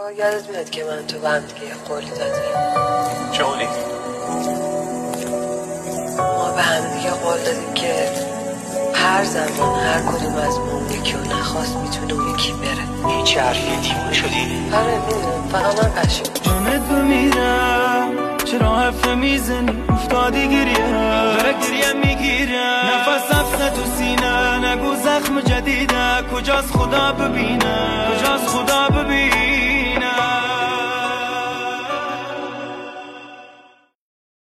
یادت میاد که من تو هم دیگه قولی دادیم؟ چه قولی؟ ما به هم دیگه قول دادیم که هر زمان هر کدوم از ما اون یکی رو نخواست میتونه اون یکی بره. هیچ حرفی دیوونه شدی؟ آره میدونم، فقط من پشیمون. جونت بمیرم چرا حرف میزنی افتادی گریه میگیرم نفس افزه تو سینه نگو زخم جدیده کجاست خدا ببینه